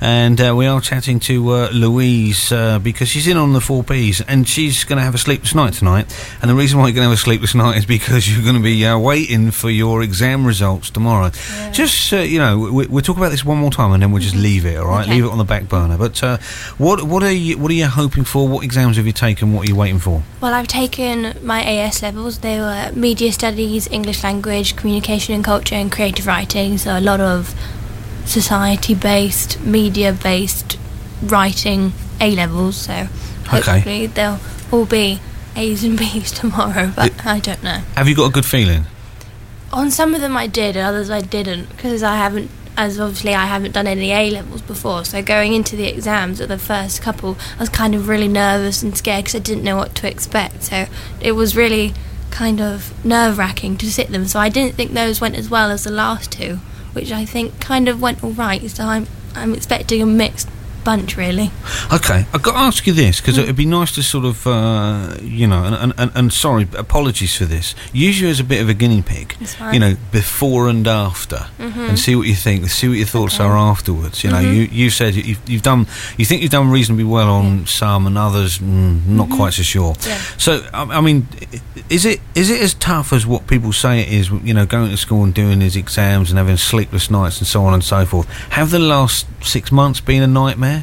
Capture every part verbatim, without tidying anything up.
and uh, we are chatting to uh, Louise uh, because she's in on the four Ps, and she's going to have a sleepless night tonight. And the reason why you're going to have a sleepless night is because you're going to be uh, waiting for your exam results tomorrow. Yeah. Just uh, you know, we, we'll talk about this one more time, and then we'll just leave it. All right, okay. Leave it on the back burner. But uh, what what are you what are you hoping for? What exams have you taken? What are you waiting for? Well, I've taken my A S levels. They were media studies, English language, communication and culture, and creative writing. So a lot of society-based, media-based writing A levels. So hopefully okay. they'll all be A's and B's tomorrow. But it, I don't know. Have you got a good feeling? On some of them I did, and others I didn't, because I haven't. As obviously I haven't done any A levels before, so going into the exams at the first couple, I was kind of really nervous and scared because I didn't know what to expect. So it was really kind of nerve-wracking to sit them. So I didn't think those went as well as the last two, which I think kind of went all right. So I'm I'm expecting a mixed bunch, really. Okay, I've got to ask you this, because mm. it'd be nice to sort of, uh, you know, and, and, and sorry, apologies for this, use you as a bit of a guinea pig, you know, before and after, mm-hmm. and see what you think, see what your thoughts okay. are afterwards. You know, mm-hmm. you you said you've, you've done, you think you've done reasonably well on yeah. some, and others mm, not mm-hmm. quite so sure. Yeah. So, I, I mean, is it is it as tough as what people say it is? You know, going to school and doing these exams and having sleepless nights and so on and so forth. Have the last six months been a nightmare?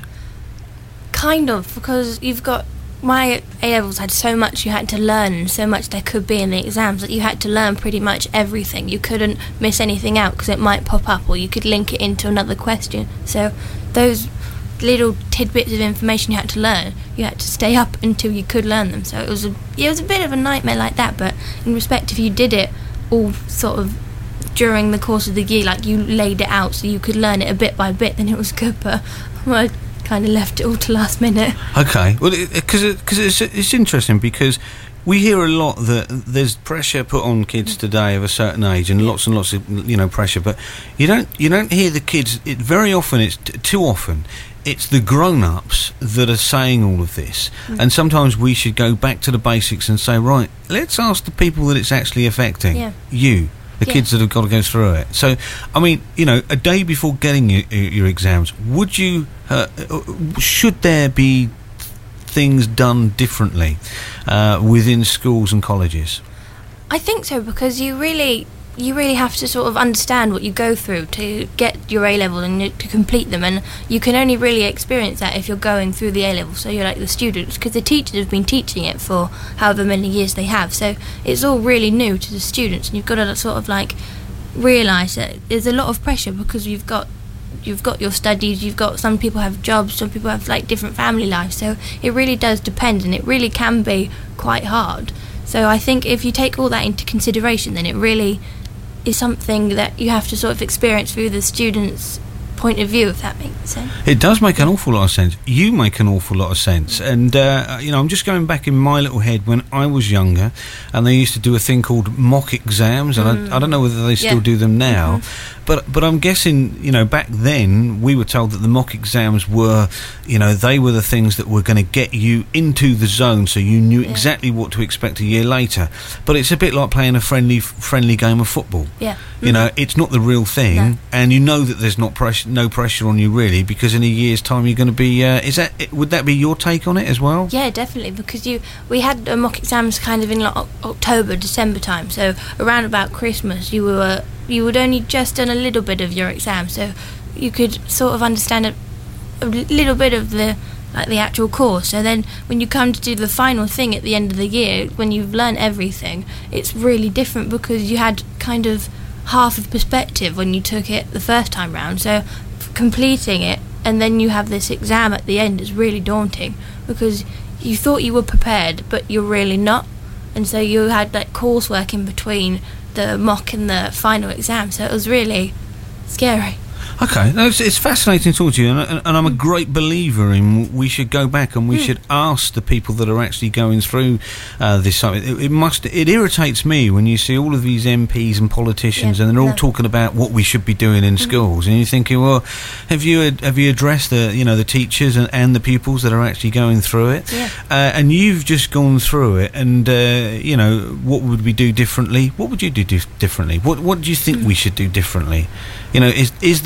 Kind of, because you've got, my A-levels had so much you had to learn, and so much there could be in the exams that you had to learn pretty much everything. You couldn't miss anything out because it might pop up, or you could link it into another question. So those little tidbits of information you had to learn, you had to stay up until you could learn them. So it was a, it was a bit of a nightmare like that, but in respect, if you did it all sort of during the course of the year, like you laid it out so you could learn it a bit by bit, then it was good. But well, kind of left it all to last minute. Okay, well, because it, it, it's, it's interesting, because we hear a lot that there's pressure put on kids today of a certain age, and lots and lots of, you know, pressure, but you don't you don't hear the kids. It very often, it's t- too often, it's the grown-ups that are saying all of this, mm. and sometimes we should go back to the basics and say, right, let's ask the people that it's actually affecting. Yeah. You. The yeah. kids that have got to go through it. So, I mean, you know, a day before getting your, your exams, would you, uh, should there be things done differently uh, within schools and colleges? I think so, because you really, you really have to sort of understand what you go through to get your A-level and to complete them, and you can only really experience that if you're going through the A-level, so you're like the students, because the teachers have been teaching it for however many years they have, so it's all really new to the students, and you've got to sort of like realise that there's a lot of pressure, because you've got you've got your studies, you've got, some people have jobs, some people have like different family lives, so it really does depend, and it really can be quite hard. So I think if you take all that into consideration, then it really is something that you have to sort of experience through the students' point of view, if that makes sense. It does make an awful lot of sense. You make an awful lot of sense. And, uh, you know, I'm just going back in my little head when I was younger, and they used to do a thing called mock exams, and mm. I, I don't know whether they still yeah. do them now, mm-hmm. but but I'm guessing, you know, back then we were told that the mock exams were, you know, they were the things that were going to get you into the zone, so you knew yeah. exactly what to expect a year later. But it's a bit like playing a friendly friendly game of football. Yeah. You mm-hmm. know, it's not the real thing, no. and you know that there's not pressure, no pressure on you really, because in a year's time you're going to be. Uh, is that would that be your take on it as well? Yeah, definitely, because you we had uh, mock exams kind of in like October, December time, so around about Christmas you were you would only just done a little bit of your exam, so you could sort of understand a, a little bit of the like the actual course. So then when you come to do the final thing at the end of the year, when you've learned everything, it's really different, because you had kind of half of perspective when you took it the first time round, so completing it and then you have this exam at the end is really daunting, because you thought you were prepared but you're really not, and so you had like coursework in between the mock and the final exam, so it was really scary. Okay, no, it's, it's fascinating to talk to you, and, and, and I'm a great believer in we should go back and we mm. should ask the people that are actually going through uh, this. It, it must. It irritates me when you see all of these M Ps and politicians, yeah, and they're all no. talking about what we should be doing in mm. schools, and you're thinking, well, have you have you addressed the you know the teachers and, and the pupils that are actually going through it? Yeah. Uh, and you've just gone through it, and uh, you know what would we do differently? What would you do dif- differently? What What do you think mm. we should do differently? You know, is is the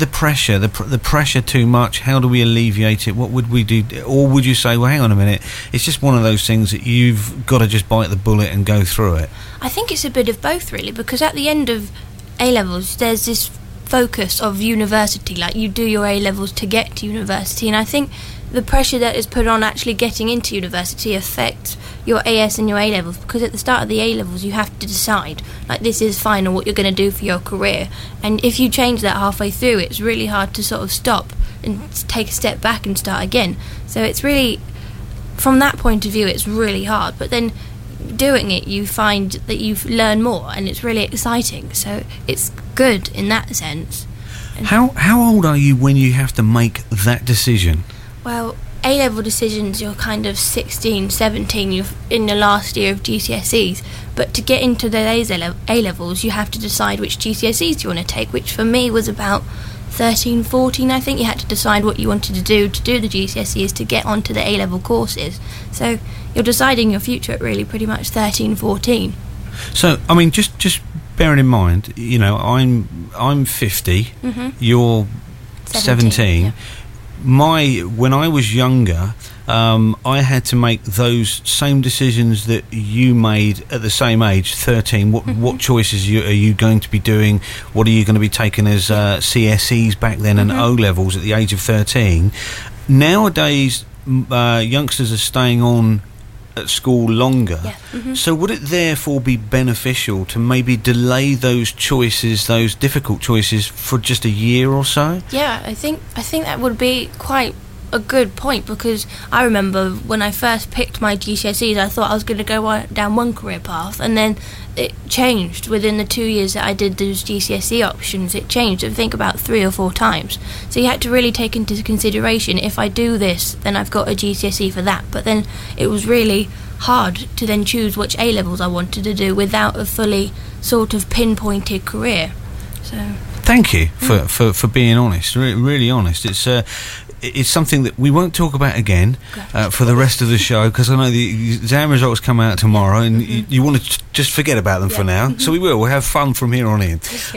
the pressure, the, pr- the pressure too much? How do we alleviate it? What would we do? Or would you say, well, hang on a minute, it's just one of those things that you've got to just bite the bullet and go through it? I think it's a bit of both, really, because at the end of A-levels, there's this focus of university, like you do your A-levels to get to university, and I think the pressure that is put on actually getting into university affects your A S and your A-levels, because at the start of the A-levels you have to decide, like, this is final, what you're going to do for your career, and if you change that halfway through, it's really hard to sort of stop and take a step back and start again. So it's really, from that point of view, it's really hard, but then doing it you find that you learn more and it's really exciting, so it's good in that sense. And how how old are you when you have to make that decision? Well, A-level decisions, you're kind of sixteen, seventeen, you're in the last year of G C S Es, but to get into the A-levels you have to decide which G C S Es you want to take, which for me was about thirteen, fourteen, I think. You had to decide what you wanted to do to do the G C S Es to get onto the A-level courses, so you're deciding your future at really pretty much thirteen, fourteen. So, I mean, just just bearing in mind, you know, I'm I'm fifty, mm-hmm. you're seventeen, seventeen. Yeah. My when I was younger, um, I had to make those same decisions that you made at the same age, thirteen. What mm-hmm. what choices you, are you going to be doing? What are you going to be taking as uh, C S Es back then mm-hmm. and O levels at the age of thirteen? Nowadays, uh, youngsters are staying on at school longer. Yeah. Mm-hmm. So would it therefore be beneficial to maybe delay those choices, those difficult choices, for just a year or so? Yeah, I think I think that would be quite a good point, because I remember when I first picked my G C S Es, I thought I was going to go down one career path, and then it changed within the two years that I did those G C S E options. It changed, I think, about three or four times. So you had to really take into consideration, if I do this, then I've got a G C S E for that. But then it was really hard to then choose which A-levels I wanted to do without a fully sort of pinpointed career. So thank you for, mm. for, for being honest, re- really honest. It's uh, it's something that we won't talk about again uh, for the rest of the show, because I know the exam results come out tomorrow and mm-hmm. you, you want to t- just forget about them yeah. for now. Mm-hmm. So we will. We'll have fun from here on in.